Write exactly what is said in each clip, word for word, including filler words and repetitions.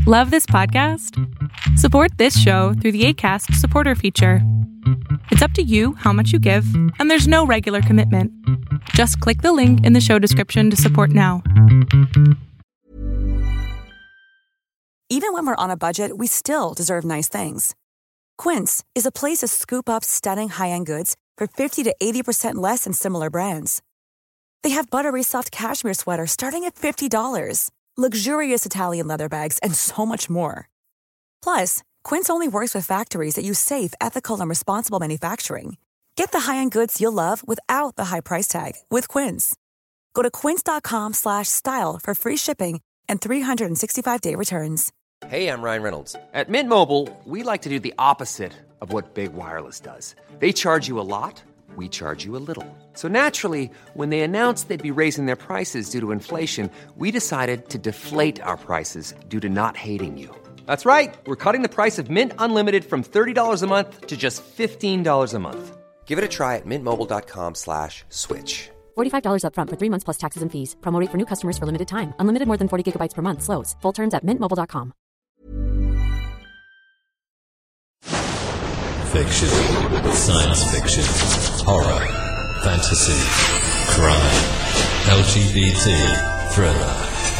Love this podcast? Support this show through the Acast supporter feature. It's up to you how much you give, and there's no regular commitment. Just click the link in the show description to support now. Even when we're on a budget, we still deserve nice things. Quince is a place to scoop up stunning high-end goods for fifty to eighty percent less than similar brands. They have buttery soft cashmere sweaters starting at fifty dollars, luxurious Italian leather bags, and so much more. Plus, Quince only works with factories that use safe, ethical, and responsible manufacturing. Get the high-end goods you'll love without the high price tag with Quince. Go to quince.com slash style for free shipping and three sixty-five day returns. Hey, I'm Ryan Reynolds. At Mint Mobile, we like to do the opposite of what Big Wireless does. They charge you a lot, we charge you a little. So naturally, when they announced they'd be raising their prices due to inflation, we decided to deflate our prices due to not hating you. That's right. We're cutting the price of Mint Unlimited from thirty dollars a month to just fifteen dollars a month. Give it a try at mintmobile.com slash switch. forty-five dollars up front for three months plus taxes and fees. Promo rate for new customers for limited time. Unlimited more than forty gigabytes per month. Slows full terms at mint mobile dot com. Fiction, science fiction, horror, fantasy, crime, L G B T, thriller.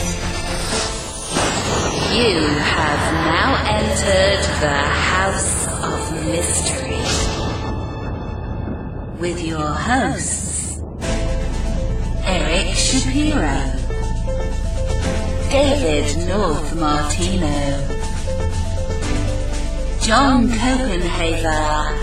You have now entered the House of Mystery with your hosts, Eric Shapiro, David North Martino, John Copenhaver,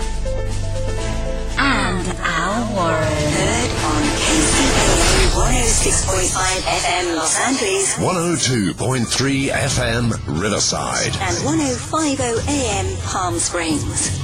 and Al Warren. Heard on K C B A one oh six point five F M Los Angeles, one oh two point three F M Riverside, and ten fifty A M Palm Springs.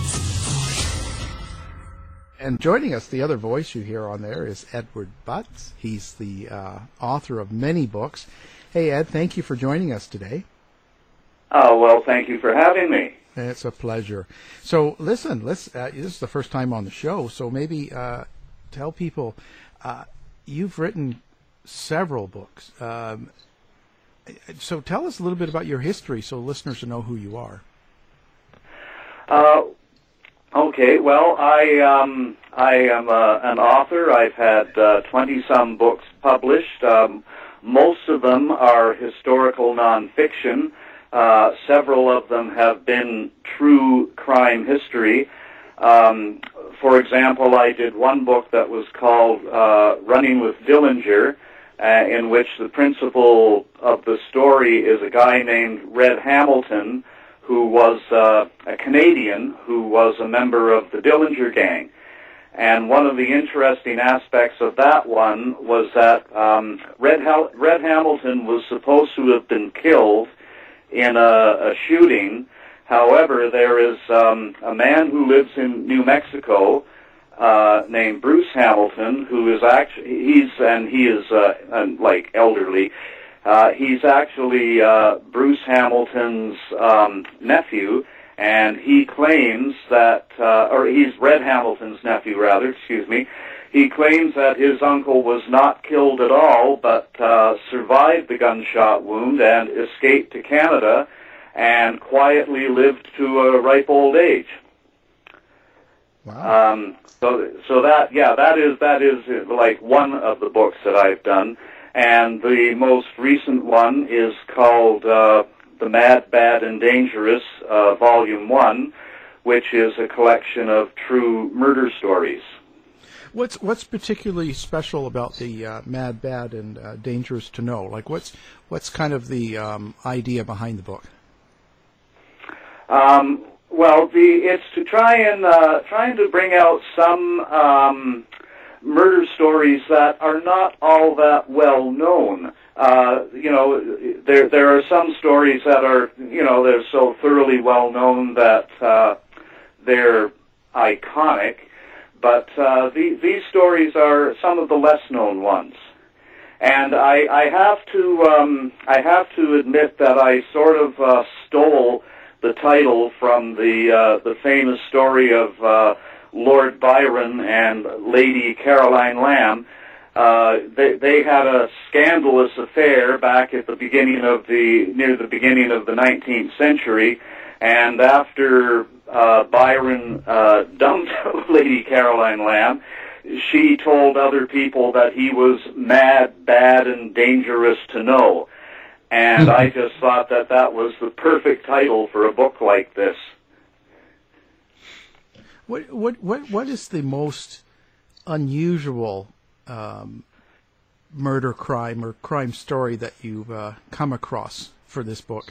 And joining us, the other voice you hear on there is Edward Butts. He's the uh, author of many books. Hey, Ed, thank you for joining us today. Oh, well, thank you for having me. It's a pleasure. So, listen, let's, uh, this is the first time on the show, so maybe uh, tell people, uh, you've written several books. Um, so tell us a little bit about your history so listeners will know who you are. Uh, okay, well, I um, I am uh, an author. I've had uh, twenty-some books published. Um, most of them are historical nonfiction. Uh, several of them have been true crime history. Um, for example, I did one book that was called uh, Running with Dillinger, uh, in which the principal of the story is a guy named Red Hamilton, who was uh, a Canadian who was a member of the Dillinger Gang. And one of the interesting aspects of that one was that um, Red, Hal- Red Hamilton was supposed to have been killed in a, a shooting. However, there is um, a man who lives in New Mexico uh, named Bruce Hamilton, who is actually, he's, and he is uh, and like elderly, uh, he's actually uh, Bruce Hamilton's um, nephew, and he claims that, uh, or he's Red Hamilton's nephew, rather, excuse me. He claims that his uncle was not killed at all, but uh, survived the gunshot wound and escaped to Canada and quietly lived to a ripe old age. Wow. Um, so, so that, yeah, that is that is like one of the books that I've done, and the most recent one is called uh, The Mad, Bad, and Dangerous, uh, Volume One, which is a collection of true murder stories. What's what's particularly special about the uh, Mad, Bad, and uh, Dangerous to Know? Like, what's what's kind of the um, idea behind the book? Um, well, the it's to try and uh, trying to bring out some um, murder stories that are not all that well known. Uh, you know, there there are some stories that are, you know, they're so thoroughly well known that uh, they're iconic. But uh, the, these stories are some of the less-known ones, and I, I have to um, I have to admit that I sort of uh, stole the title from the uh, the famous story of uh, Lord Byron and Lady Caroline Lamb. uh, they, they had a scandalous affair back at the beginning of the, near the beginning of the nineteenth century, and after uh, Byron uh, dumped Lady Caroline Lamb, she told other people that he was mad, bad, and dangerous to know. And I just thought that that was the perfect title for a book like this. What what what what is the most unusual um, murder crime or crime story that you've uh, come across for this book?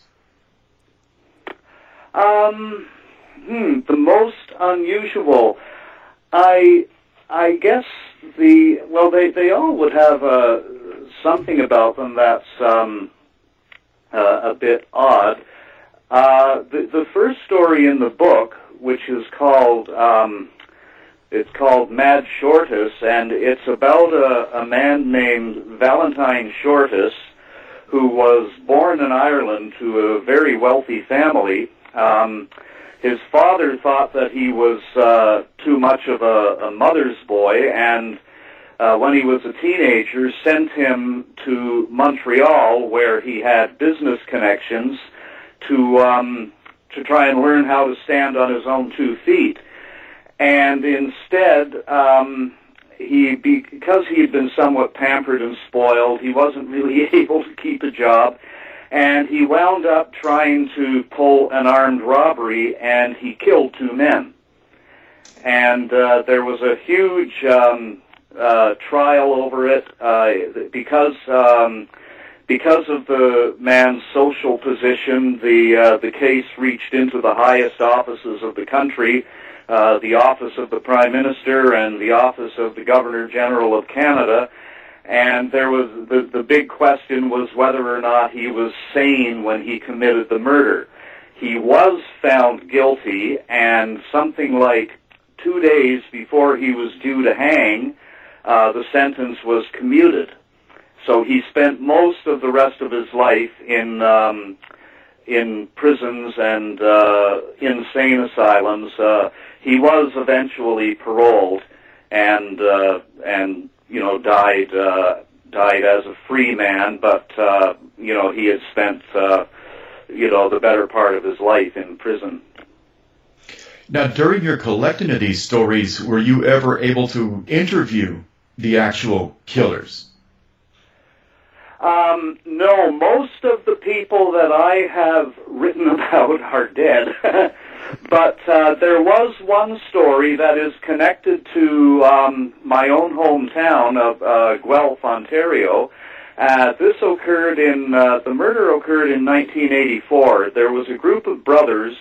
Um, hmm, the most unusual, I I guess the well they they all would have uh, something about them that's um, uh, a bit odd. Uh, the the first story in the book, which is called um, it's called Mad Shortus, and it's about a, a man named Valentine Shortus, who was born in Ireland to a very wealthy family. Um, his father thought that he was uh, too much of a, a mother's boy, and uh, when he was a teenager, sent him to Montreal, where he had business connections, to um, to try and learn how to stand on his own two feet. And instead, um, he because he had been somewhat pampered and spoiled, he wasn't really able to keep a job. And he wound up trying to pull an armed robbery, and he killed two men. And uh, there was a huge um, uh, trial over it uh, because um, because of the man's social position. The uh, the case reached into the highest offices of the country, uh, the office of the Prime Minister and the office of the Governor General of Canada. And there was the, the big question was whether or not he was sane when he committed the murder. He was found guilty, and something like two days before he was due to hang, uh, the sentence was commuted. So he spent most of the rest of his life in um, in prisons and uh, insane asylums. Uh, he was eventually paroled, and uh, and. you know, died uh, died as a free man, but, uh, you know, he had spent, uh, you know, the better part of his life in prison. Now, during your collecting of these stories, were you ever able to interview the actual killers? Um, no, most of the people that I have written about are dead. But uh, there was one story that is connected to um, my own hometown of uh, Guelph, Ontario. Uh, this occurred in, uh, the murder occurred in nineteen eighty-four. There was a group of brothers,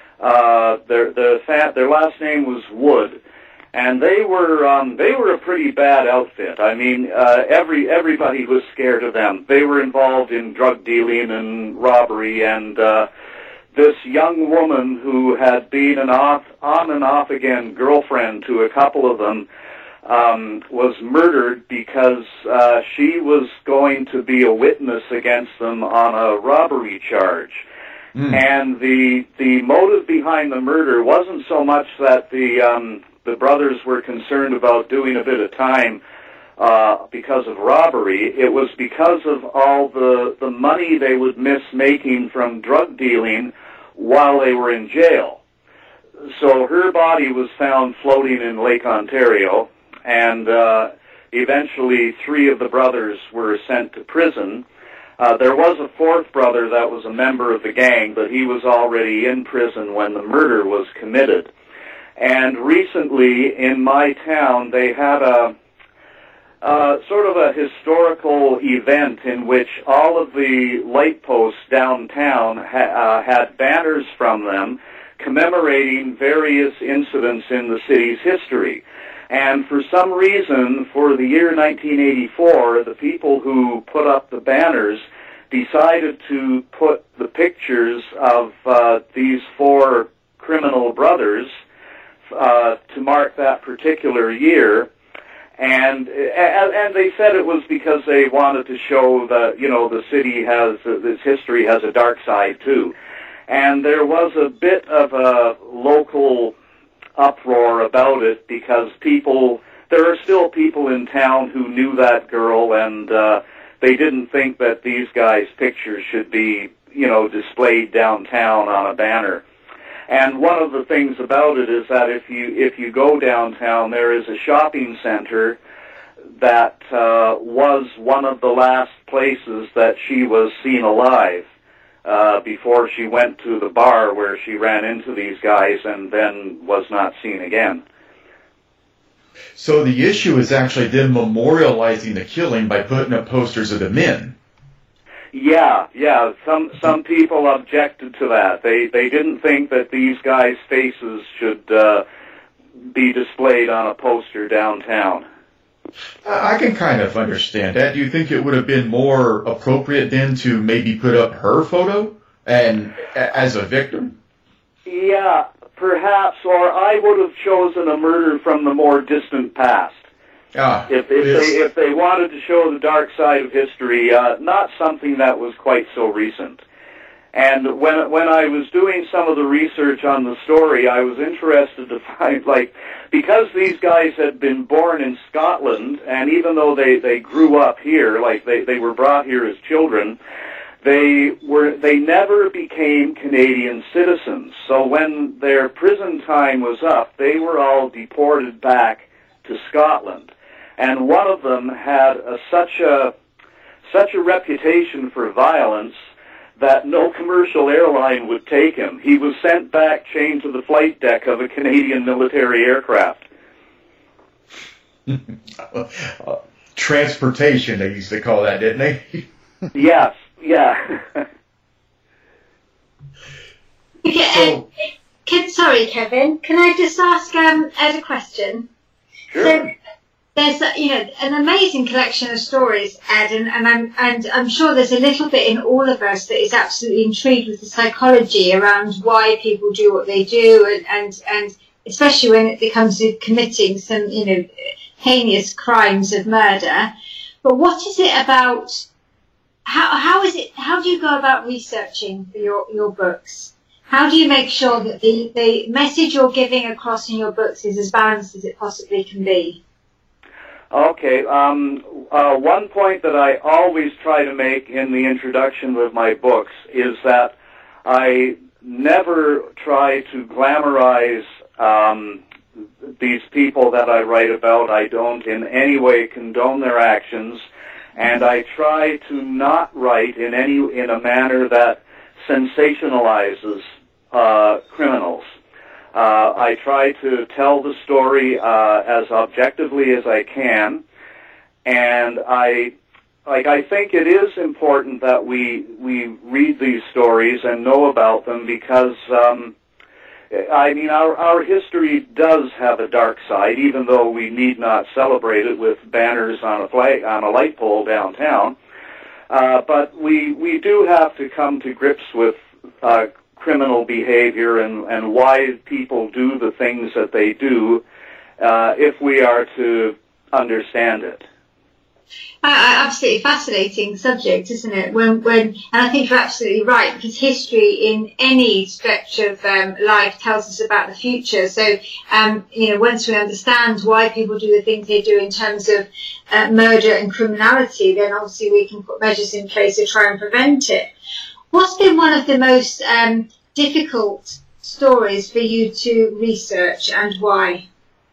uh, their, their, their last name was Wood, and they were, um, they were a pretty bad outfit. I mean, uh, every, everybody was scared of them. They were involved in drug dealing and robbery, and, uh, this young woman who had been an off, on and off again girlfriend to a couple of them um, was murdered because uh, she was going to be a witness against them on a robbery charge. Mm. And the the motive behind the murder wasn't so much that the um, the brothers were concerned about doing a bit of time uh, because of robbery. It was because of all the the money they would miss making from drug dealing while they were in jail. So her body was found floating in Lake Ontario, and uh, eventually three of the brothers were sent to prison. Uh, there was a fourth brother that was a member of the gang, but he was already in prison when the murder was committed. And recently in my town, they had a Uh, sort of a historical event in which all of the light posts downtown ha- uh, had banners from them commemorating various incidents in the city's history. And for some reason, for the year nineteen eighty-four, the people who put up the banners decided to put the pictures of uh, these four criminal brothers uh, to mark that particular year. And and they said it was because they wanted to show that, you know, the city has, this history has a dark side too. And there was a bit of a local uproar about it because people there are still people in town who knew that girl, and uh, they didn't think that these guys' pictures should be, you know, displayed downtown on a banner. And one of the things about it is that if you if you go downtown, there is a shopping center that uh, was one of the last places that she was seen alive uh, before she went to the bar where she ran into these guys and then was not seen again. So the issue is actually them memorializing the killing by putting up posters of the men. Yeah, yeah. Some some people objected to that. They they didn't think that these guys' faces should uh, be displayed on a poster downtown. I can kind of understand that. Do you think it would have been more appropriate then to maybe put up her photo and as a victim? Yeah, perhaps. Or I would have chosen a murder from the more distant past. Ah, if if yes. they if they wanted to show the dark side of history, uh, not something that was quite so recent. And when when I was doing some of the research on the story, I was interested to find, like, because these guys had been born in Scotland, and even though they, they grew up here, like they, they were brought here as children, they were they never became Canadian citizens. So when their prison time was up, they were all deported back to Scotland. And one of them had a, such a such a reputation for violence that no commercial airline would take him. He was sent back chained to the flight deck of a Canadian military aircraft. uh, transportation, they used to call that, didn't they? Yes, yeah. Okay, So- uh, can, sorry, Kevin. Can I just ask um, Ed a question? Sure. So, there's, uh, you know, an amazing collection of stories, Ed, and, and I'm and I'm sure there's a little bit in all of us that is absolutely intrigued with the psychology around why people do what they do, and and, and especially when it comes to committing some, you know, heinous crimes of murder. But what is it about? How how is it? How do you go about researching for your your books? How do you make sure that the the message you're giving across in your books is as balanced as it possibly can be? Okay. Um, uh, one point that I always try to make in the introduction of my books is that I never try to glamorize um, these people that I write about. I don't in any way condone their actions, and I try to not write in any in a manner that sensationalizes uh, criminals. Uh, I try to tell the story uh, as objectively as I can, and I, like, I think it is important that we we read these stories and know about them because, um, I mean, our our history does have a dark side, even though we need not celebrate it with banners on a flag on a light pole downtown. Uh, but we we do have to come to grips with Uh, criminal behavior and, and why people do the things that they do uh, if we are to understand it. Uh, absolutely fascinating subject, isn't it? When, when, and I think you're absolutely right, because history in any stretch of um, life tells us about the future. So, um, you know, once we understand why people do the things they do in terms of uh, murder and criminality, then obviously we can put measures in place to try and prevent it. What's been one of the most um, difficult stories for you to research, and why?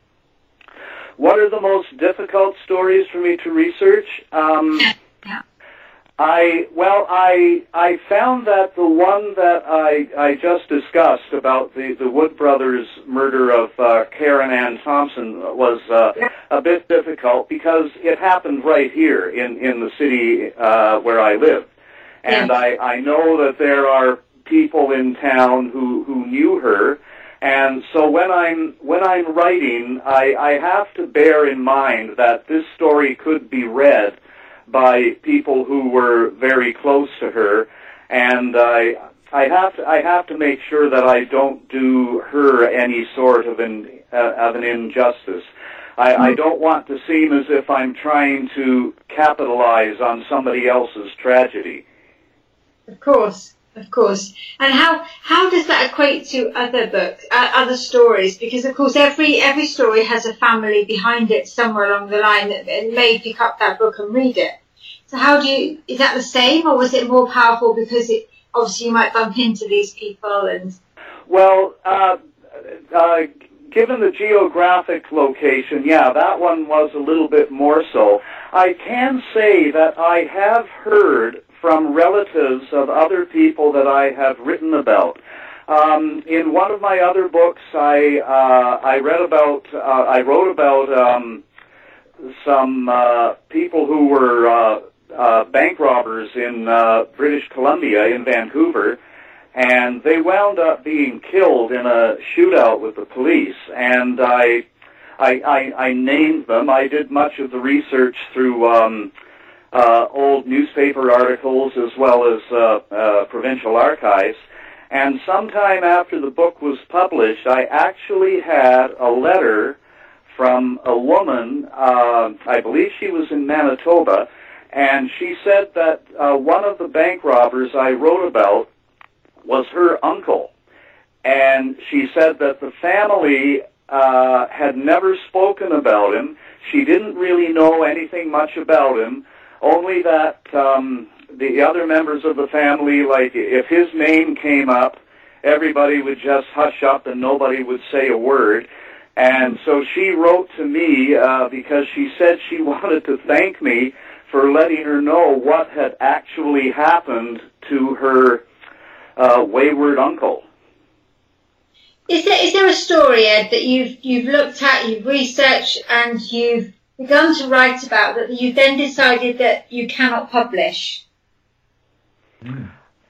What are the most difficult stories for me to research? Um, yeah. I well, I I found that the one that I I just discussed about the the Wood brothers' murder of uh, Karen Ann Thompson was uh, a bit difficult because it happened right here in in the city uh, where I live. And I, I know that there are people in town who, who knew her, and so when I'm when I'm writing, I, I have to bear in mind that this story could be read by people who were very close to her, and I I have to I have to make sure that I don't do her any sort of an uh, of an injustice. I, I don't want to seem as if I'm trying to capitalize on somebody else's tragedy. Of course. of course. And how how does that equate to other books, uh, other stories? Because of course every every story has a family behind it somewhere along the line that may pick up that book and read it. So how do you, is that the same, or was it more powerful because it obviously you might bump into these people and? Well, uh, uh, given the geographic location, yeah, that one was a little bit more so. I can say that I have heard from relatives of other people that I have written about. Um, in one of my other books, I uh, I read about, uh, I wrote about um, some uh, people who were uh, uh, bank robbers in uh, British Columbia, in Vancouver, and they wound up being killed in a shootout with the police. And I, I, I, I named them. I did much of the research through um, uh, old newspaper articles as well as uh, uh, provincial archives. And sometime after the book was published, I actually had a letter from a woman, uh, I believe she was in Manitoba, and she said that uh, one of the bank robbers I wrote about was her uncle. And she said that the family uh, had never spoken about him. She didn't really know anything much about him, only that um, the other members of the family, like if his name came up, everybody would just hush up and nobody would say a word. And so she wrote to me uh, because she said she wanted to thank me for letting her know what had actually happened to her uh, wayward uncle. Is there, is there a story, Ed, that you've you've looked at, you've researched, and you've begun to write about that you've then decided that you cannot publish? Mm.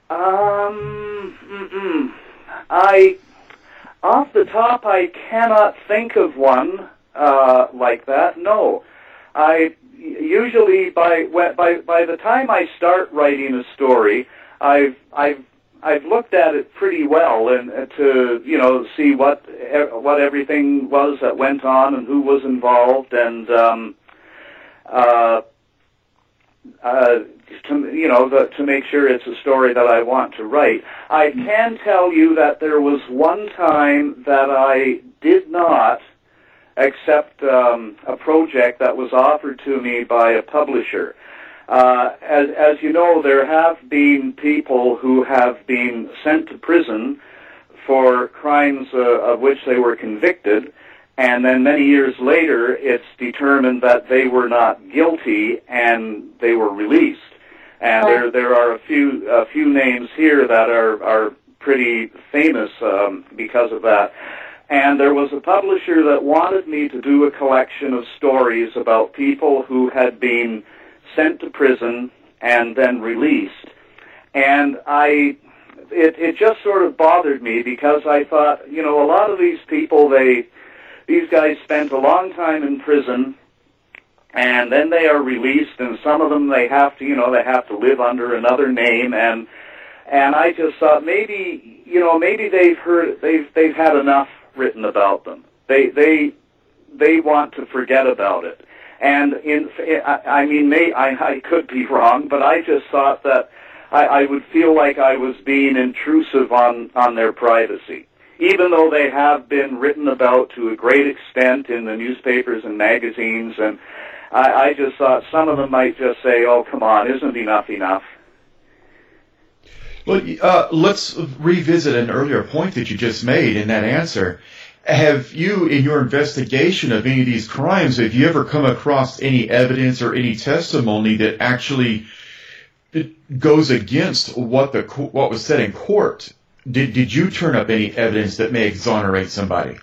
Um, mm-mm. I, off the top, I cannot think of one uh, like that. No, I usually by by by the time I start writing a story, I've I've I've looked at it pretty well and uh, to you know see what what everything was that went on and who was involved and um, uh, uh, to you know the, to make sure it's a story that I want to write. I can tell you that there was one time that I did not accept um, a project that was offered to me by a publisher. Uh, as, as you know, there have been people who have been sent to prison for crimes uh, of which they were convicted, and then many years later it's determined that they were not guilty and they were released. And there there are a few a few names here that are, are pretty famous um, because of that. And there was a publisher that wanted me to do a collection of stories about people who had been sent to prison and then released. And I, it, it just sort of bothered me because I thought, you know, a lot of these people, they, these guys spent a long time in prison and then they are released, and some of them they have to, you know, they have to live under another name, and and I just thought maybe, you know, maybe they've heard, they've they've had enough written about them. They they they want to forget about it. And in, I, I mean, may, I, I could be wrong, but I just thought that I, I would feel like I was being intrusive on, on their privacy, even though they have been written about to a great extent in the newspapers and magazines. And I, I just thought some of them might just say, "Oh, come on, isn't enough enough?" Well, uh, let's revisit an earlier point that you just made in that answer. Have you, in your investigation of any of these crimes, have you ever come across any evidence or any testimony that actually it goes against what the what was said in court? Did did you turn up any evidence that may exonerate somebody?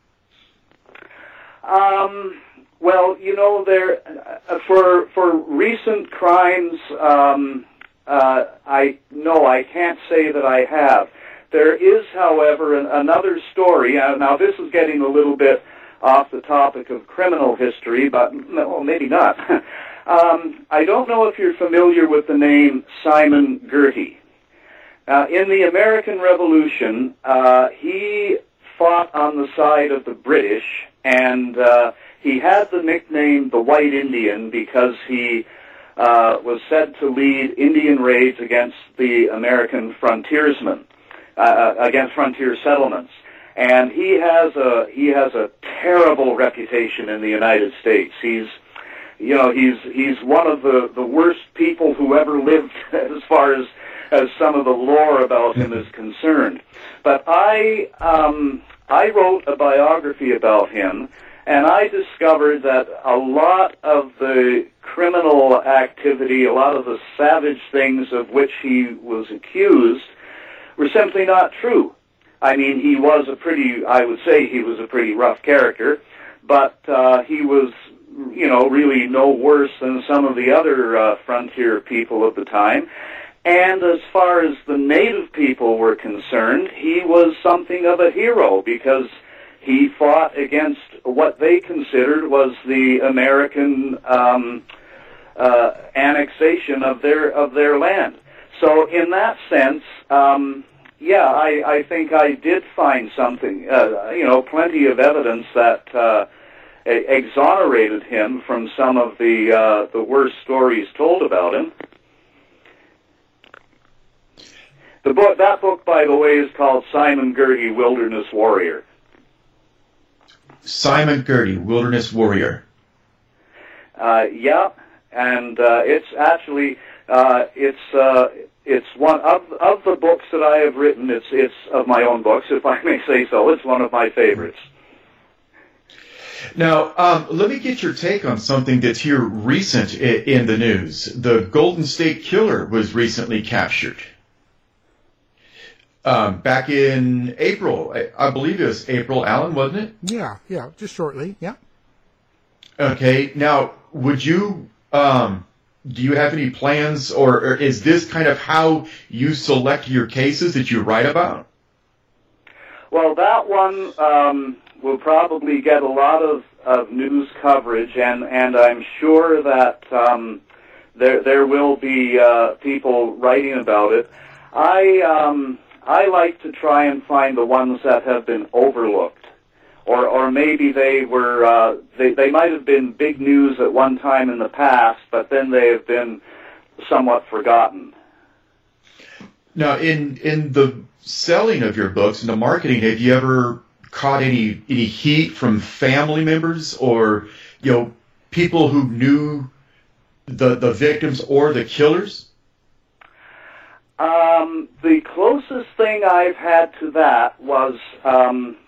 Um. Well, you know, there uh, for for recent crimes, um, uh, I no, I can't say that I have. There is, however, an, another story. Uh, now, this is getting a little bit off the topic of criminal history, but well, maybe not. um, I don't know if you're familiar with the name Simon Girty. Uh, in the American Revolution, uh, he fought on the side of the British, and uh, he had the nickname the White Indian because he uh, was said to lead Indian raids against the American frontiersmen, uh, against frontier settlements. And he has a he has a terrible reputation in the United States. He's, you know, he's he's one of the, the worst people who ever lived, as far as as some of the lore about him is concerned. But I um, I wrote a biography about him, and I discovered that a lot of the criminal activity, a lot of the savage things of which he was accused, were simply not true. I mean, he was a pretty, I would say he was a pretty rough character, but uh, he was, you know, really no worse than some of the other uh, frontier people of the time. And as far as the native people were concerned, he was something of a hero because he fought against what they considered was the American um, uh, annexation of their of their land. So in that sense, um, yeah, I, I think I did find something, uh, you know, plenty of evidence that uh, exonerated him from some of the uh, the worst stories told about him. The book, that book, by the way, is called Simon Girty, Wilderness Warrior. Simon Girty, Wilderness Warrior. Uh, yeah, and uh, it's actually uh, it's. Uh, It's one of of the books that I have written. It's it's of my own books, if I may say so. It's one of my favorites. Now, um, let me get your take on something that's here recent i- in the news. The Golden State Killer was recently captured. Um, back in April, I, I believe it was April, Alan, wasn't it? Yeah, yeah, just shortly, yeah. Okay. Now, would you? Um, Do you have any plans, or, or is this kind of how you select your cases that you write about? Well, that one um, will probably get a lot of, of news coverage, and, and I'm sure that um, there there will be uh, people writing about it. I um, I like to try and find the ones that have been overlooked. Or, or maybe they were, uh, they, they might have been big news at one time in the past, but then they have been somewhat forgotten. Now, in in the selling of your books and the marketing, have you ever caught any any heat from family members or, you know, people who knew the the victims or the killers? Um, the closest thing I've had to that was. Um,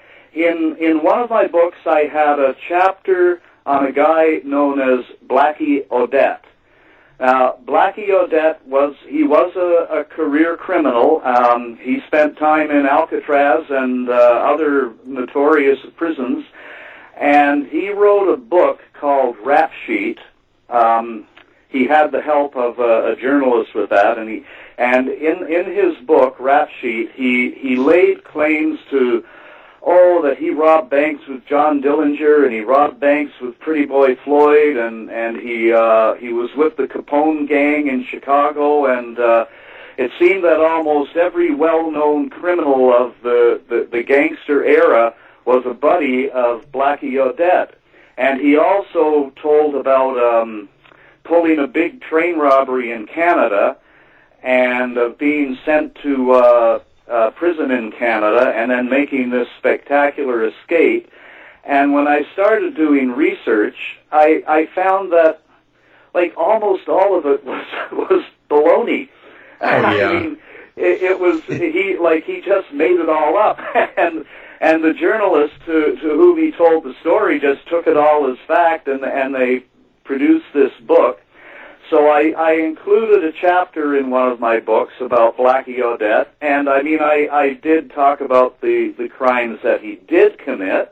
In in one of my books, I had a chapter on a guy known as Blackie Odette. Now, Blackie Odette was he was a, a career criminal. Um, he spent time in Alcatraz and uh, other notorious prisons, and he wrote a book called Rap Sheet. Um, he had the help of a, a journalist with that, and he and in in his book Rap Sheet, he he laid claims to. Oh, that he robbed banks with John Dillinger, and he robbed banks with Pretty Boy Floyd, and and he uh, he was with the Capone gang in Chicago, and uh, it seemed that almost every well-known criminal of the, the, the gangster era was a buddy of Blackie Odette. And he also told about um, pulling a big train robbery in Canada and of being sent to uh, Uh, prison in Canada and then making this spectacular escape. And when I started doing research, I, I found that like almost all of it was was baloney. Oh yeah. I mean, it, it was he like he just made it all up, and and the journalist to to whom he told the story just took it all as fact, and and they produced this book. So I, I included a chapter in one of my books about Blackie Odette, and I mean, I, I did talk about the, the crimes that he did commit,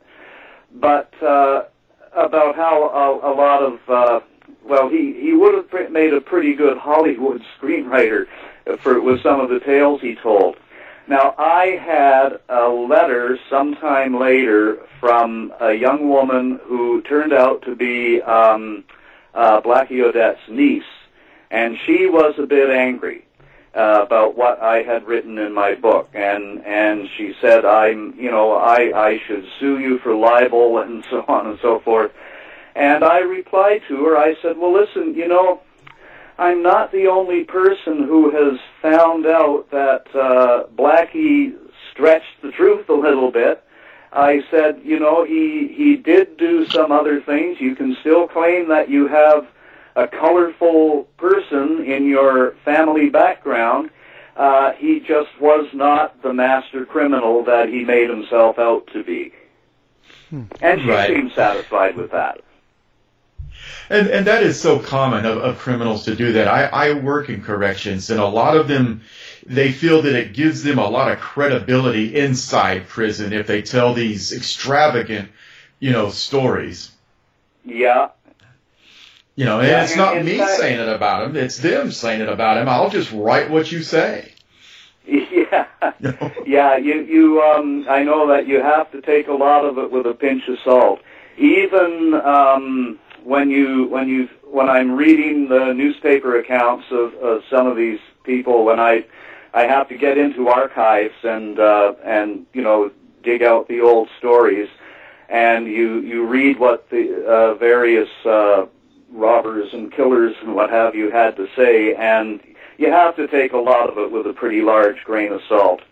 but uh, about how a, a lot of, uh, well, he, he would have made a pretty good Hollywood screenwriter for with some of the tales he told. Now, I had a letter sometime later from a young woman who turned out to be... Um, Uh, Blackie Odette's niece, and she was a bit angry uh, about what I had written in my book, and and she said, "I'm, you know, I I should sue you for libel and so on and so forth." And I replied to her, I said, "Well, listen, you know, I'm not the only person who has found out that uh, Blackie stretched the truth a little bit. I said, you know, he he did do some other things. You can still claim that you have a colorful person in your family background. Uh, he just was not the master criminal that he made himself out to be. Hmm. And she right. seemed satisfied with that. And and that is so common of, of criminals to do that. I, I work in corrections, and a lot of them, they feel that it gives them a lot of credibility inside prison if they tell these extravagant, you know, stories. Yeah. You know, and yeah, it's not and, me fact, saying it about them, it's them saying it about him. I'll just write what you say. Yeah. yeah, you, you, um, I know that you have to take a lot of it with a pinch of salt. Even, um, when you, when you, when I'm reading the newspaper accounts of, of some of these people, when I, I have to get into archives and, uh, and, you know, dig out the old stories, and you, you read what the, uh, various, uh, robbers and killers and what have you had to say, and you have to take a lot of it with a pretty large grain of salt.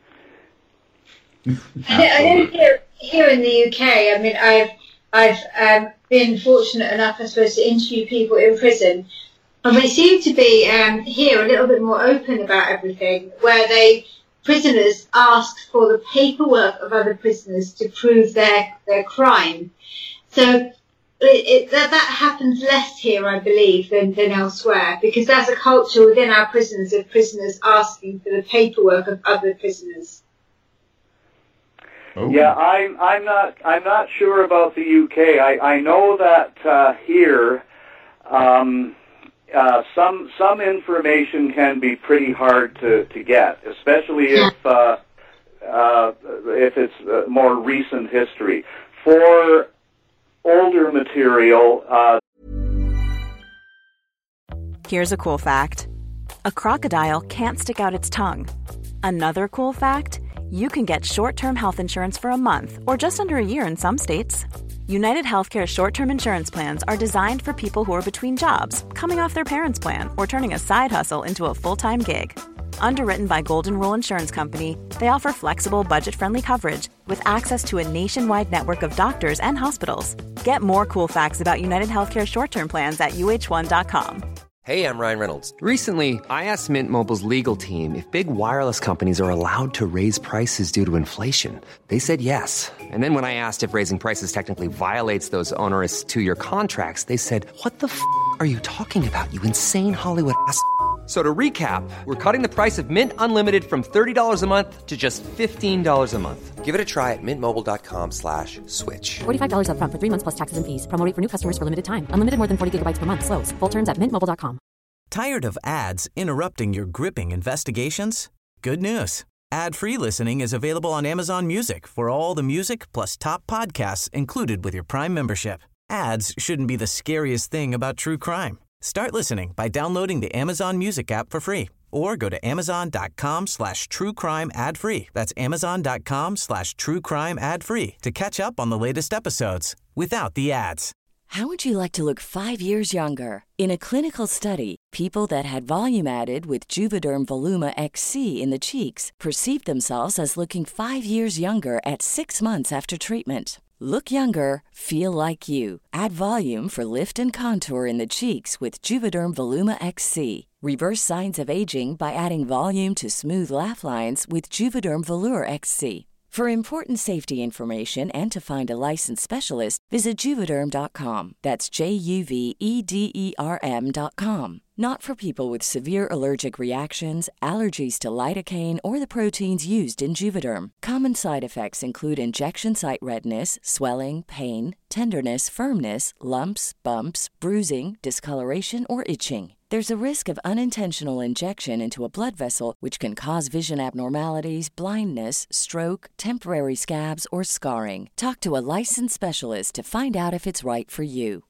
I know here, here in the U K, I mean, I've I've um, been fortunate enough, I suppose, to interview people in prison, and they seem to be um, here a little bit more open about everything, where they prisoners ask for the paperwork of other prisoners to prove their their crime. So it, it, that that happens less here, I believe, than than elsewhere, because there's a culture within our prisons of prisoners asking for the paperwork of other prisoners. Oh. Yeah, I'm I'm not I'm not sure about the U K. I I know that uh, here um, uh, some some information can be pretty hard to, to get, especially if uh, uh, if it's uh, more recent history. For older material. Uh, Here's a cool fact: a crocodile can't stick out its tongue. Another cool fact: you can get short-term health insurance for a month or just under a year in some states. United Healthcare short-term insurance plans are designed for people who are between jobs, coming off their parents' plan, or turning a side hustle into a full-time gig. Underwritten by Golden Rule Insurance Company, they offer flexible, budget-friendly coverage with access to a nationwide network of doctors and hospitals. Get more cool facts about United Healthcare short-term plans at U H one dot com. Hey, I'm Ryan Reynolds. Recently, I asked Mint Mobile's legal team if big wireless companies are allowed to raise prices due to inflation. They said yes. And then when I asked if raising prices technically violates those onerous two-year contracts, they said, what the f*** are you talking about, you insane Hollywood ass f- So to recap, we're cutting the price of Mint Unlimited from thirty dollars a month to just fifteen dollars a month. Give it a try at mintmobile.com slash switch. forty-five dollars up front for three months plus taxes and fees. Promo rate for new customers for limited time. Unlimited more than forty gigabytes per month. Slows full terms at mint mobile dot com. Tired of ads interrupting your gripping investigations? Good news. Ad-free listening is available on Amazon Music for all the music plus top podcasts included with your Prime membership. Ads shouldn't be the scariest thing about true crime. Start listening by downloading the Amazon Music app for free or go to amazon.com slash true crime ad free. That's amazon.com slash true crime ad free to catch up on the latest episodes without the ads. How would you like to look five years younger? In a clinical study, people that had volume added with Juvederm Voluma X C in the cheeks perceived themselves as looking five years younger at six months after treatment. Look younger, feel like you. Add volume for lift and contour in the cheeks with Juvederm Voluma X C. Reverse signs of aging by adding volume to smooth laugh lines with Juvederm Volure X C. For important safety information and to find a licensed specialist, visit Juvederm dot com. That's J U V E D E R M dot com. Not for people with severe allergic reactions, allergies to lidocaine, or the proteins used in Juvederm. Common side effects include injection site redness, swelling, pain, tenderness, firmness, lumps, bumps, bruising, discoloration, or itching. There's a risk of unintentional injection into a blood vessel, which can cause vision abnormalities, blindness, stroke, temporary scabs, or scarring. Talk to a licensed specialist to find out if it's right for you.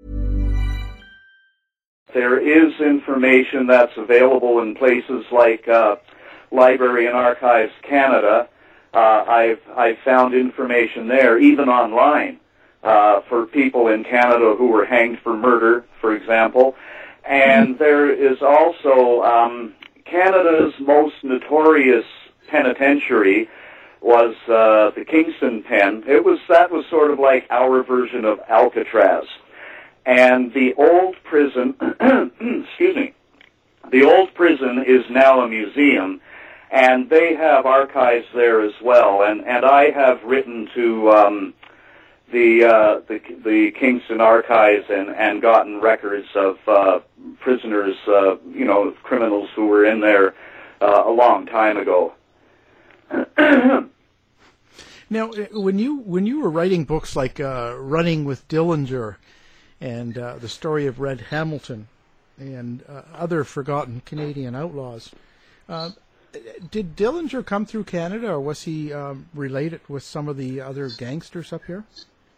There is information that's available in places like uh, Library and Archives Canada. Uh, I've, I've found information there, even online, uh, for people in Canada who were hanged for murder, for example. And there is also um, Canada's most notorious penitentiary was uh, the Kingston Pen. It was that was sort of like our version of Alcatraz. And the old prison, excuse me, the old prison is now a museum, and they have archives there as well. And, and I have written to um, the, uh, the the Kingston archives and, and gotten records of uh, prisoners, uh, you know, criminals who were in there uh, a long time ago. Now, when you when you were writing books like uh, Running with Dillinger and uh, the story of Red Hamilton and uh, other forgotten Canadian outlaws, uh, did Dillinger come through Canada, or was he um, related with some of the other gangsters up here?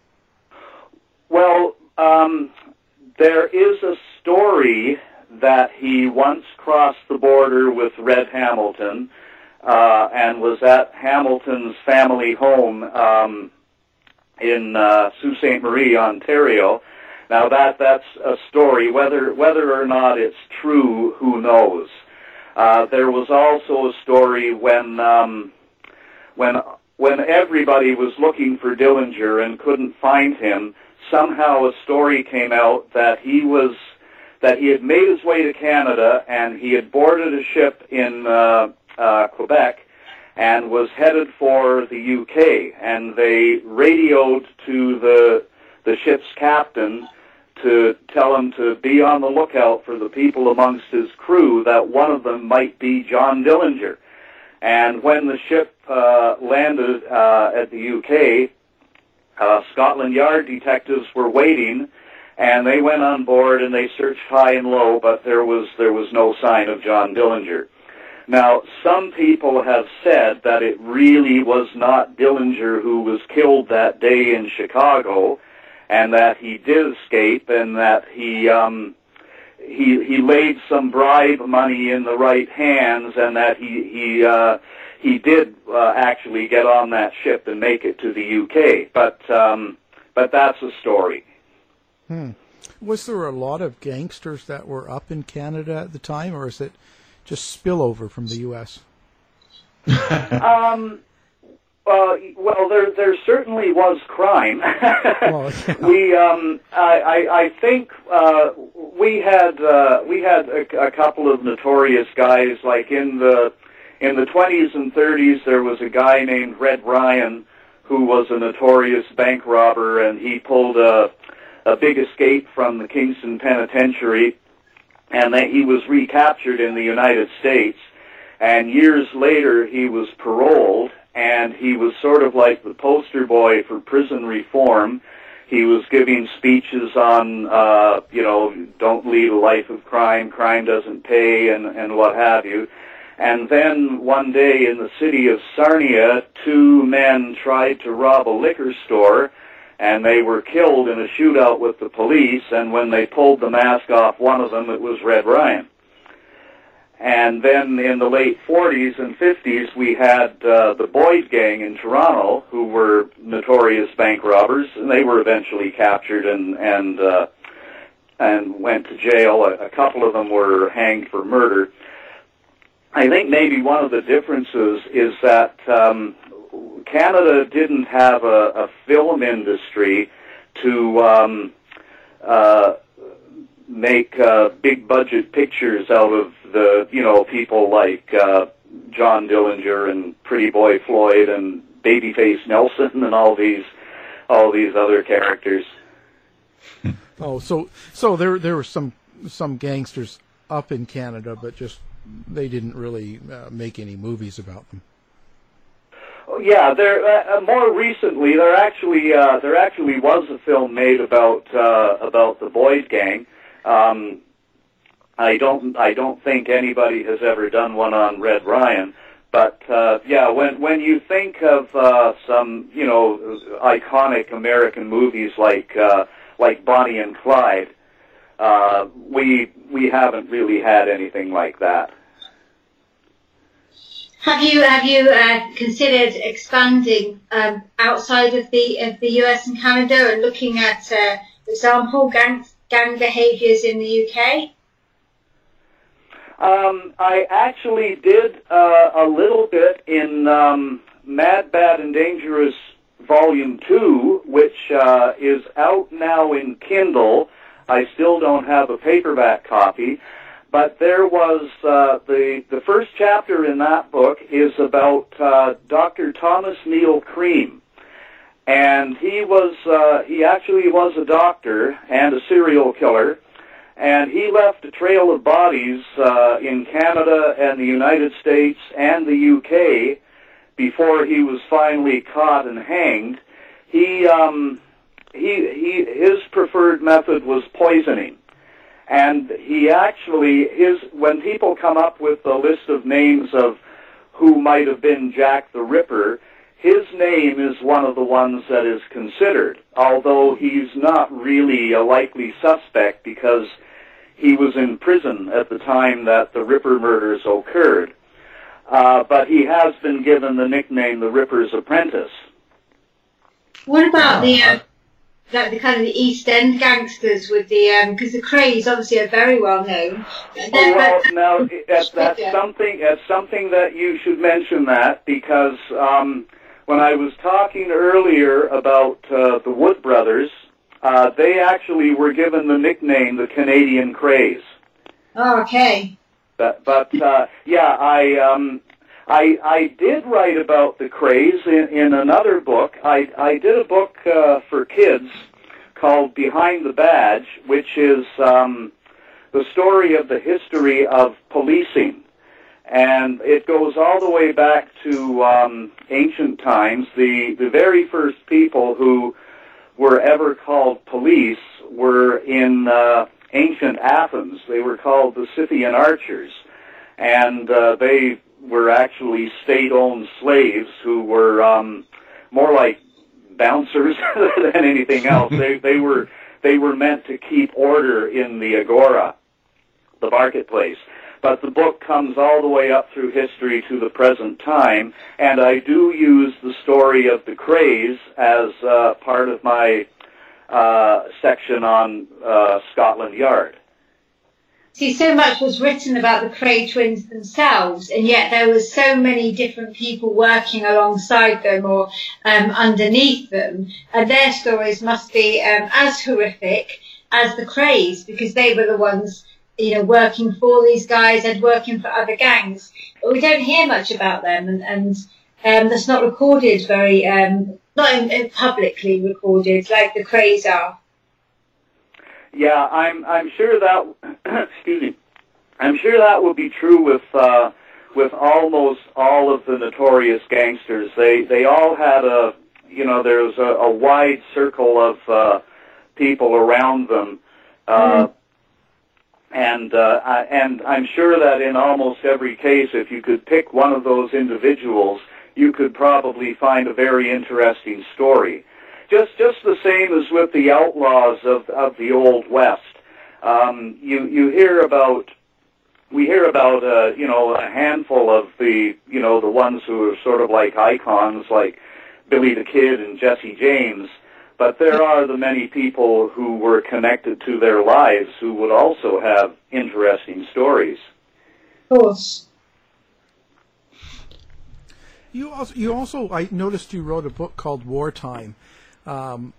Well, um, there is a story that he once crossed the border with Red Hamilton uh, and was at Hamilton's family home um, in uh, Sault Ste. Marie, Ontario. Now that that's a story. Whether whether or not it's true, who knows? Uh, there was also a story when um, when when everybody was looking for Dillinger and couldn't find him. Somehow a story came out that he was that he had made his way to Canada and he had boarded a ship in uh, uh, Quebec and was headed for the U K. And they radioed to the the ship's captain to tell him to be on the lookout for the people amongst his crew, that one of them might be John Dillinger. And when the ship uh, landed uh, at the U K, uh, Scotland Yard detectives were waiting, and they went on board and they searched high and low, but there was there was no sign of John Dillinger. Now, some people have said that it really was not Dillinger who was killed that day in Chicago, and that he did escape, and that he um, he he laid some bribe money in the right hands, and that he he uh, he did uh, actually get on that ship and make it to the U K. But um, but that's a story. Hmm. Was there a lot of gangsters that were up in Canada at the time, or is it just spillover from the U S? um. Uh, well, there there certainly was crime. well, yeah. We, um, I, I, I think uh, we had uh, we had a, a couple of notorious guys. Like in the in the twenties and thirties, there was a guy named Red Ryan who was a notorious bank robber, and he pulled a a big escape from the Kingston Penitentiary, and that he was recaptured in the United States. And years later, he was paroled. And he was sort of like the poster boy for prison reform. He was giving speeches on, uh, you know, don't lead a life of crime, crime doesn't pay, and, and what have you. And then one day in the city of Sarnia, two men tried to rob a liquor store, and they were killed in a shootout with the police, and when they pulled the mask off one of them, it was Red Ryan. And then in the late forties and fifties, we had uh, the Boyd Gang in Toronto, who were notorious bank robbers, and they were eventually captured and and uh, and went to jail. A, a couple of them were hanged for murder. I think maybe one of the differences is that um, Canada didn't have a, a film industry to um, uh, make uh, big budget pictures out of the, you know, people like uh, John Dillinger and Pretty Boy Floyd and Babyface Nelson and all these all these other characters. Oh, so so there there were some some gangsters up in Canada, but just they didn't really uh, make any movies about them. Oh, yeah, there. Uh, more recently, there actually uh, there actually was a film made about uh, about the Boyd Gang. Um, I don't I don't think anybody has ever done one on Red Ryan, but uh, yeah, when when you think of uh, some you know iconic American movies like uh, like Bonnie and Clyde, uh, we we haven't really had anything like that. Have you have you uh, considered expanding um, outside of the of the U S and Canada and looking at, uh, for example, gang gang behaviours in the U K? Um, I actually did uh, a little bit in um, Mad, Bad, and Dangerous Volume two, which uh, is out now in Kindle. I still don't have a paperback copy, but there was uh, the the first chapter in that book is about uh, Doctor Thomas Neal Cream, and he was uh, he actually was a doctor and a serial killer, and he left a trail of bodies uh, in Canada and the United States and the U K before he was finally caught and hanged. He um, he he his preferred method was poisoning. And he actually, his when people come up with a list of names of who might have been Jack the Ripper, his name is one of the ones that is considered, although he's not really a likely suspect because he was in prison at the time that the Ripper murders occurred. Uh, but he has been given the nickname the Ripper's Apprentice. What about the... Uh... Like the kind of the East End gangsters with the, because um, the Krays obviously are very well known. Oh, well, now that's, that's something. That's something that you should mention that because um, when I was talking earlier about uh, the Wood Brothers, uh, they actually were given the nickname the Canadian Krays. Oh, okay. But, but uh, yeah, I. Um, I, I did write about the Krays in, in another book. I, I did a book uh, for kids called Behind the Badge, which is um, the story of the history of policing. And it goes all the way back to um, ancient times. The, the very first people who were ever called police were in uh, ancient Athens. They were called the Scythian archers. And uh, they... were actually state-owned slaves who were um, more like bouncers than anything else. They they were they were meant to keep order in the agora, the marketplace. But the book comes all the way up through history to the present time, and I do use the story of the Krays as uh, part of my uh, section on uh, Scotland Yard. See, so much was written about the Kray twins themselves, and yet there were so many different people working alongside them or um, underneath them, and their stories must be um, as horrific as the Krays, because they were the ones, you know, working for these guys and working for other gangs. But we don't hear much about them, and, and um, that's not recorded very, um, not in, in publicly recorded like the Krays are. Yeah, I'm I'm sure that excuse me, I'm sure that will be true with uh, with almost all of the notorious gangsters. They they all had a you know there was a, a wide circle of uh, people around them, uh, mm. and uh, I, and I'm sure that in almost every case, if you could pick one of those individuals, you could probably find a very interesting story. Just, just the same as with the outlaws of of the Old West. Um, you you hear about we hear about uh, you know a handful of the you know the ones who are sort of like icons, like Billy the Kid and Jesse James. But there are the many people who were connected to their lives who would also have interesting stories. Of course. You also, you also, I noticed you wrote a book called Wartime. Um,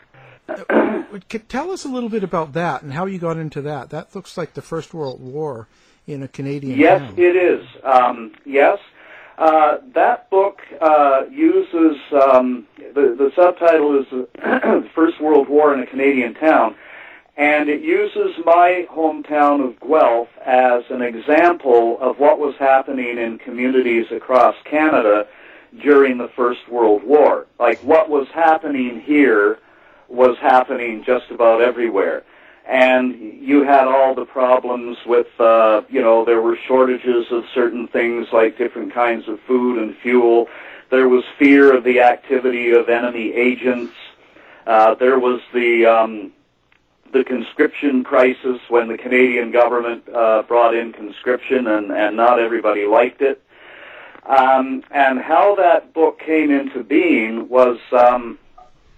tell us a little bit about that and how you got into that. That looks like the First World War in a Canadian yes, town. Yes, it is. Um, yes. Uh, that book uh, uses, um, the, the subtitle is The First World War in a Canadian Town, and it uses my hometown of Guelph as an example of what was happening in communities across Canada during the First World War. Like, what was happening here was happening just about everywhere. And you had all the problems with, uh, you know, there were shortages of certain things like different kinds of food and fuel. There was fear of the activity of enemy agents. Uh, there was the um, the conscription crisis when the Canadian government uh, brought in conscription, and, and not everybody liked it. Um, and how that book came into being was um,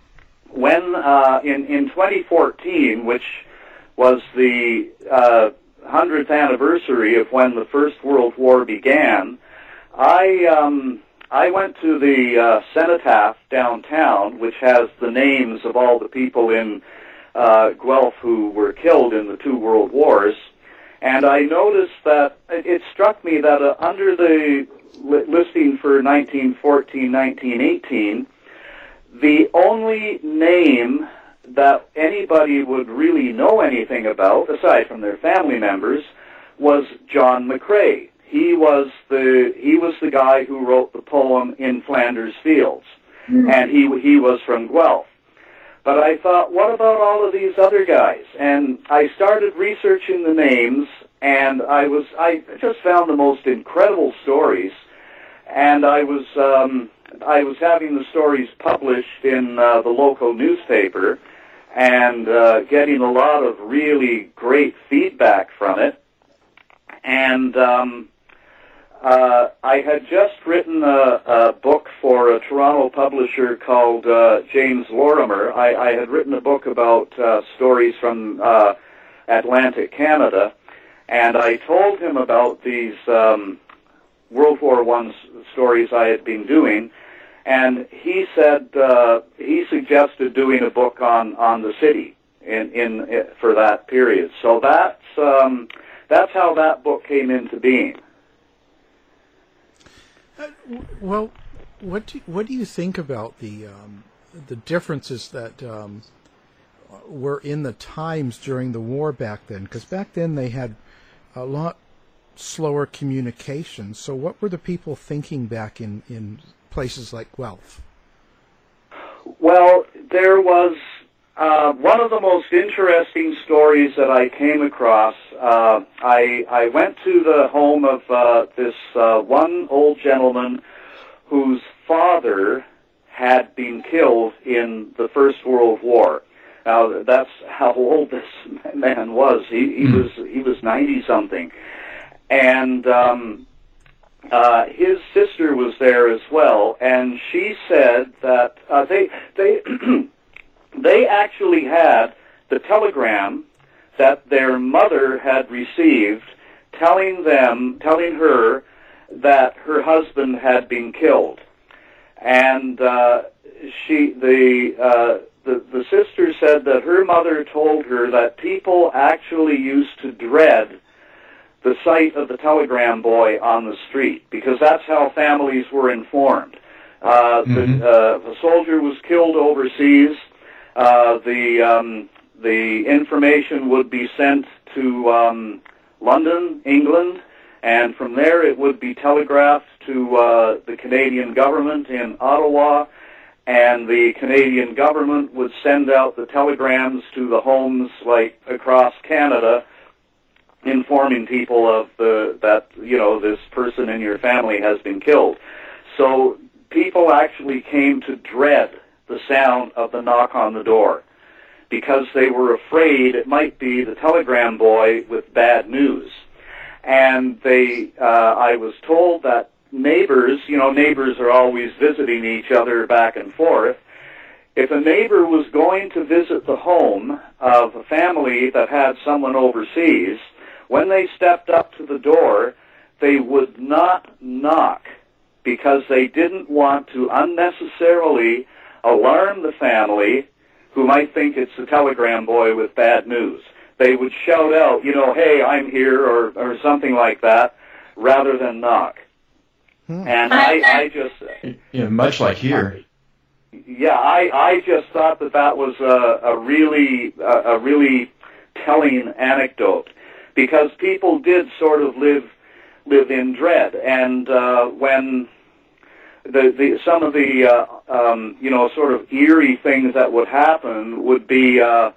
when uh, in, in twenty fourteen, which was the uh, hundredth anniversary of when the First World War began, I um, I went to the uh, cenotaph downtown, which has the names of all the people in uh, Guelph who were killed in the two world wars, and I noticed that it struck me that uh, under the li- listing for nineteen fourteen, nineteen eighteen, the only name that anybody would really know anything about, aside from their family members, was John McCrae. He was the he was the guy who wrote the poem In Flanders Fields, mm-hmm. and he he was from Guelph. But I thought, what about all of these other guys? And I started researching the names, and I was I just found the most incredible stories, and I was um, I was having the stories published in uh, the local newspaper, and uh, getting a lot of really great feedback from it. And um, uh, I had just written a, a book for a Toronto publisher called uh, James Lorimer. I, I had written a book about uh, stories from uh, Atlantic Canada, and I told him about these um, World War One stories I had been doing, and he said uh, he suggested doing a book on, on the city in, in for that period. So that's um, that's how that book came into being. Uh, well, what do what do you think about the um, the differences that um, were in the times during the war back then? Because back then they had a lot slower communication. So what were the people thinking back in, in places like Guelph? Well, there was uh, one of the most interesting stories that I came across. Uh, I, I went to the home of uh, this uh, one old gentleman whose father had been killed in the First World War. Now, that's how old this man was. He, he was he was ninety something, and um, uh, his sister was there as well. And she said that uh, they they they actually had the telegram that their mother had received, telling them, telling her that her husband had been killed, and uh, she the. Uh, The, the sister said that her mother told her that people actually used to dread the sight of the telegram boy on the street, because that's how families were informed. Uh, mm-hmm. the, uh, the soldier was killed overseas. Uh, the um, the information would be sent to um, London, England, and from there it would be telegraphed to uh, the Canadian government in Ottawa. And the Canadian government would send out the telegrams to the homes, like across Canada, informing people of the that you know this person in your family has been killed. So people actually came to dread the sound of the knock on the door, because they were afraid it might be the telegram boy with bad news. And they, uh, I was told that neighbors, you know, neighbors are always visiting each other back and forth. If a neighbor was going to visit the home of a family that had someone overseas, when they stepped up to the door, they would not knock, because they didn't want to unnecessarily alarm the family who might think it's the telegram boy with bad news. They would shout out, you know, hey, I'm here, or, or something like that, rather than knock. And I, I just... Yeah, much like here. Yeah, I, I just thought that that was a, a really a, a really telling anecdote, because people did sort of live live in dread. And uh, when the, the some of the uh, um, you know sort of eerie things that would happen would be uh,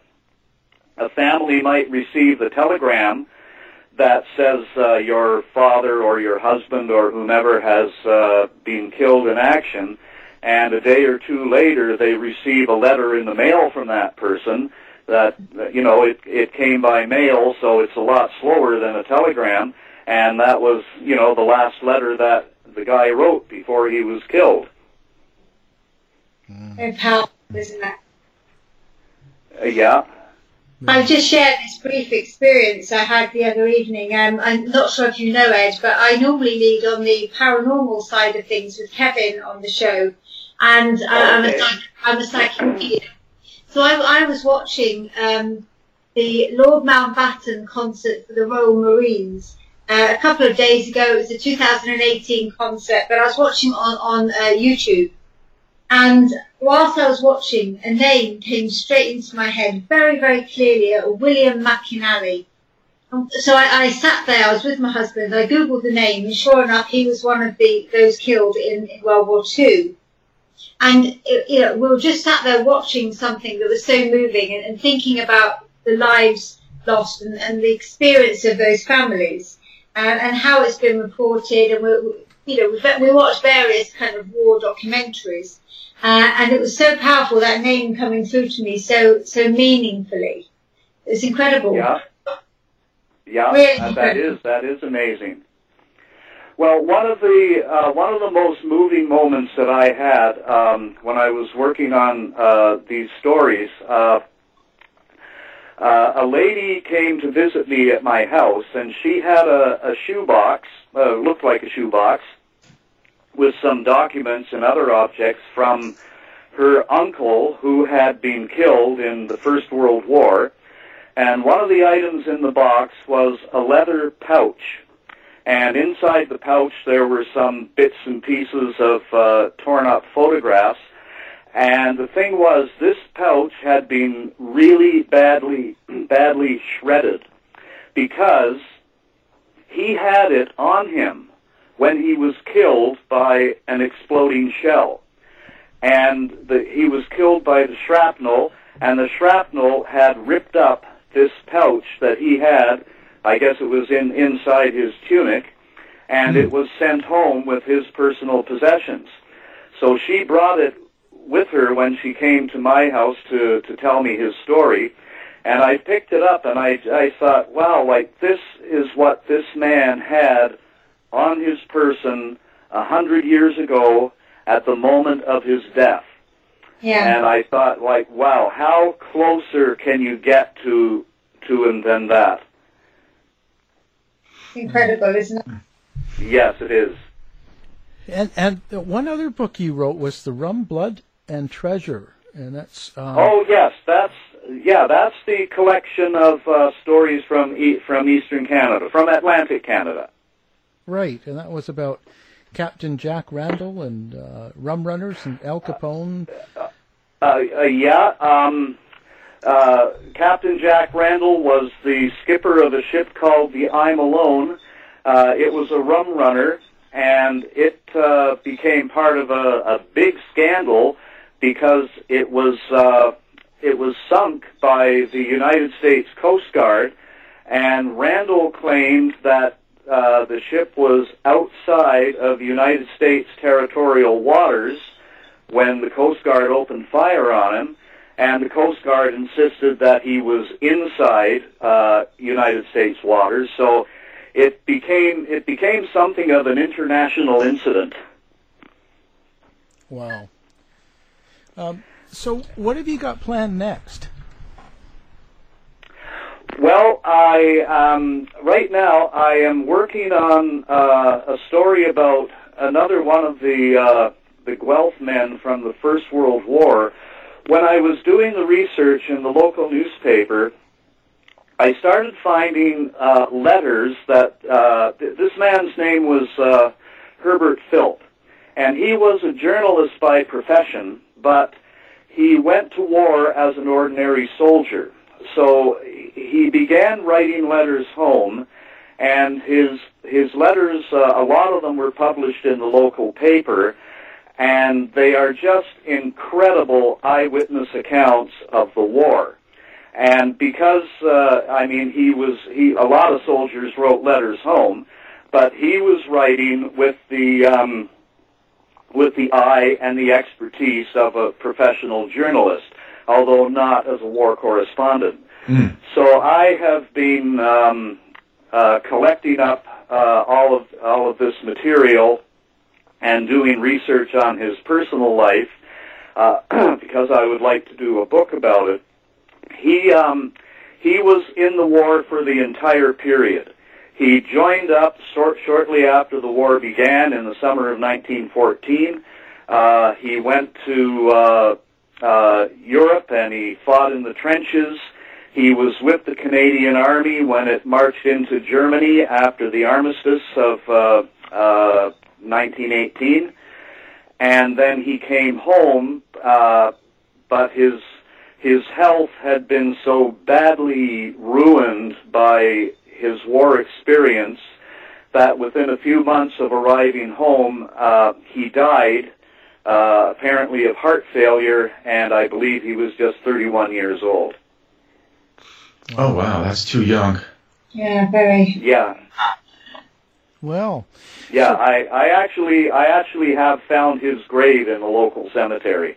a family might receive the telegram that says uh, your father or your husband or whomever has uh, been killed in action, and a day or two later they receive a letter in the mail from that person that, you know, it, it came by mail, so it's a lot slower than a telegram, and that was, you know, the last letter that the guy wrote before he was killed. Very powerful, isn't that? Uh, yeah. I've just shared this brief experience I had the other evening. Um, I'm not sure if you know, Ed, but I normally lead on the paranormal side of things with Kevin on the show, and uh, I'm a psych- I'm a psychic medium. So I, I was watching um, the Lord Mountbatten concert for the Royal Marines uh, a couple of days ago. It was a two thousand eighteen concert, but I was watching on on uh, YouTube. And whilst I was watching, a name came straight into my head, very, very clearly, uh, William McInally. So I, I sat there, I was with my husband, I Googled the name, and sure enough, he was one of the those killed in, in World War Two. And, it, you know, we were just sat there watching something that was so moving and, and thinking about the lives lost and, and the experience of those families and, and how it's been reported. And, we, you know, we, we watched various kind of war documentaries. Uh, and it was so powerful, that name coming through to me so so meaningfully. It was incredible. Yeah, yeah, really uh, that is that is amazing. Well, one of the uh, one of the most moving moments that I had um, when I was working on uh, these stories, uh, uh, a lady came to visit me at my house, and she had a, a shoebox, uh, looked like a shoebox, with some documents and other objects from her uncle who had been killed in the First World War. And one of the items in the box was a leather pouch. And inside the pouch there were some bits and pieces of uh, torn up photographs. And the thing was, this pouch had been really badly, badly shredded because he had it on him when he was killed by an exploding shell. And the, he was killed by the shrapnel, and the shrapnel had ripped up this pouch that he had, I guess it was in inside his tunic, and it was sent home with his personal possessions. So she brought it with her when she came to my house to, to tell me his story, and I picked it up and I, I thought, wow, like this is what this man had on his person a hundred years ago at the moment of his death. Yeah. And I thought, like, wow, how closer can you get to to him than that? Incredible, isn't it? Yes, it is. And and one other book you wrote was The Rum, Blood, and Treasure, and that's. Um... Oh yes, that's yeah, that's the collection of uh, stories from e- from Eastern Canada, from Atlantic Canada. Right, and that was about Captain Jack Randall and uh, rum runners and Al Capone. Uh, uh, uh, yeah, um, uh, Captain Jack Randall was the skipper of a ship called the I'm Alone. Uh, it was a rum runner, and it uh, became part of a, a big scandal because it was uh, it was sunk by the United States Coast Guard, and Randall claimed that Uh, the ship was outside of United States territorial waters when the Coast Guard opened fire on him, and the Coast Guard insisted that he was inside uh, United States waters. So it became it became something of an international incident. Wow. Um, so what have you got planned next? Well, I um, right now I am working on uh, a story about another one of the uh, the Guelph men from the First World War. When I was doing the research in the local newspaper, I started finding uh, letters that uh, th- this man's name was uh, Herbert Philp, and he was a journalist by profession, but he went to war as an ordinary soldier. So he began writing letters home, and his his letters, uh, a lot of them were published in the local paper, and they are just incredible eyewitness accounts of the war. And because, uh, I mean, he was, he a lot of soldiers wrote letters home, but he was writing with the um, with the eye and the expertise of a professional journalist, although not as a war correspondent. Mm. So I have been um, uh, collecting up uh, all of all of this material and doing research on his personal life uh, because I would like to do a book about it. He um, he was in the war for the entire period. He joined up short, shortly after the war began in the summer of nineteen fourteen. Uh, he went to uh, uh, Europe and he fought in the trenches. He was with the Canadian Army when it marched into Germany after the armistice of uh, uh, nineteen eighteen. And then he came home, uh, but his his health had been so badly ruined by his war experience that within a few months of arriving home, uh, he died, uh, apparently of heart failure, and I believe he was just thirty-one years old. Oh, wow, that's too young. Yeah, very. Yeah. Well. Yeah, I, I actually I actually have found his grave in the local cemetery.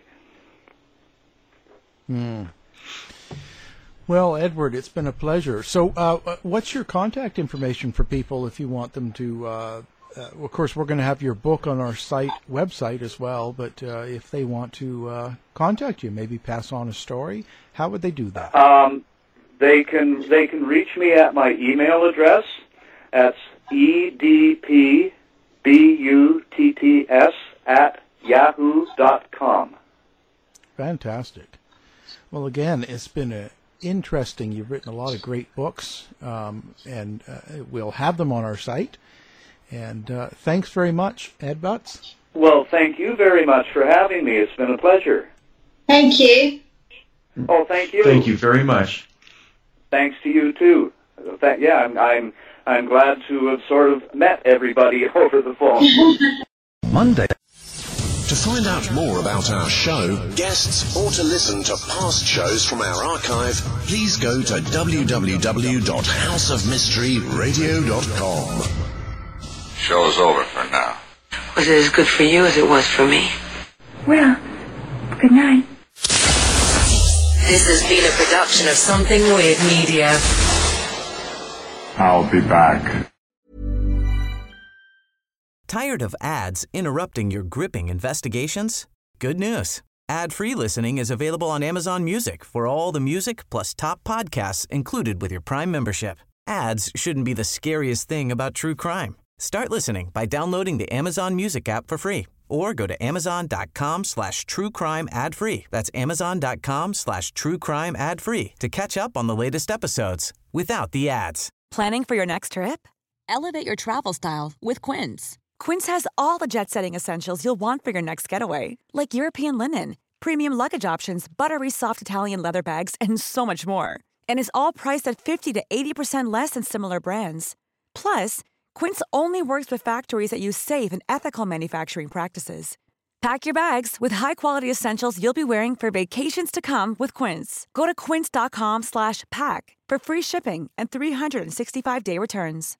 Hmm. Well, Edward, it's been a pleasure. So, uh, what's your contact information for people if you want them to? Uh, uh, of course, we're going to have your book on our site website as well. But uh, if they want to uh, contact you, maybe pass on a story, how would they do that? Um, they can they can reach me at my email address. That's E D P B U T T S at yahoo dot com. Fantastic. Well, again, it's been a interesting. You've written a lot of great books, um, and uh, we'll have them on our site. And uh, thanks very much, Ed Butts. Well, thank you very much for having me. It's been a pleasure. Thank you. Oh, thank you. Thank you very much. Thanks to you too. Th- yeah, I'm, I'm I'm glad to have sort of met everybody over the phone. Monday. To find out more about our show, guests, or to listen to past shows from our archive, please go to w w w dot house of mystery radio dot com. Show's over for now. Was it as good for you as it was for me? Well, good night. This has been a production of Something Weird Media. I'll be back. Tired of ads interrupting your gripping investigations? Good news. Ad-free listening is available on Amazon Music for all the music plus top podcasts included with your Prime membership. Ads shouldn't be the scariest thing about true crime. Start listening by downloading the Amazon Music app for free or go to amazon.com slash true crime ad free. That's amazon.com slash true crime ad free to catch up on the latest episodes without the ads. Planning for your next trip? Elevate your travel style with Quince. Quince has all the jet-setting essentials you'll want for your next getaway, like European linen, premium luggage options, buttery soft Italian leather bags, and so much more. And is all priced at fifty to eighty percent less than similar brands. Plus, Quince only works with factories that use safe and ethical manufacturing practices. Pack your bags with high-quality essentials you'll be wearing for vacations to come with Quince. Go to quince.com slash pack for free shipping and three sixty-five day returns.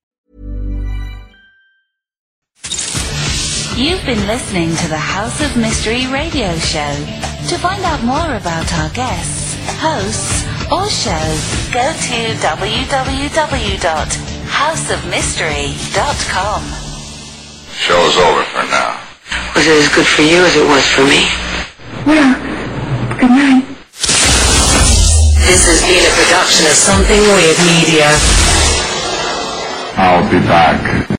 You've been listening to the House of Mystery radio show. To find out more about our guests, hosts, or shows, go to w w w dot house of mystery dot com. Show's over for now. Was it as good for you as it was for me? Well, good night. This has been a production of Something Weird Media. I'll be back.